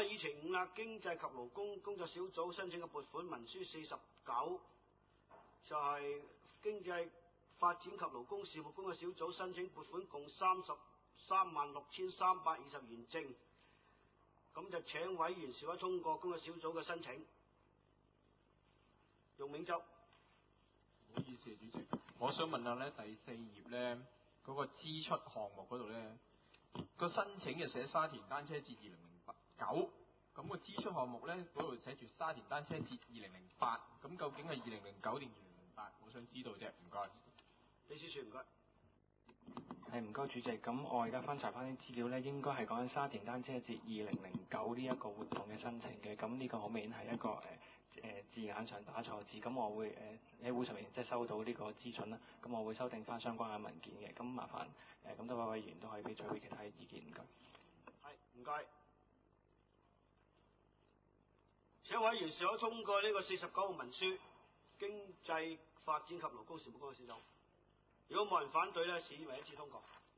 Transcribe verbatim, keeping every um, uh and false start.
嘅議程五啦，經濟及勞工工作小組申請嘅撥款文書四十九，就係經濟發展及勞工事務工作小組申請撥款共三十三萬六千三百二十元正，咁就請委員是否通過工作小組嘅申請。容銘洲， 唔好意思啊，主席，我想問下咧，第四頁咧嗰個支出項目嗰度咧，個申請就寫沙田單車節二零零九，咁個支出項目咧嗰度寫住沙田單車節二零零八，咁究竟係二零零九定二零零八？我想知道啫，唔該。 秘書處唔該。 係唔該主席，咁我而家翻查翻啲資料咧，應該係講緊沙田單車節二零零九呢一個活動嘅申請嘅，咁呢個好明顯係一個誒誒、呃、字眼上打錯字，咁我會誒喺、呃、會上面即係收到呢個諮詢啦，咁我會修訂翻相關嘅文件嘅，咁麻煩誒咁多位委員都可以俾取回其他嘅意見，唔該。 係唔該。請委員是否通過呢個四十九號文書？經濟發展及勞工事務工作小組。如果冇人反對咧，視為一致通過。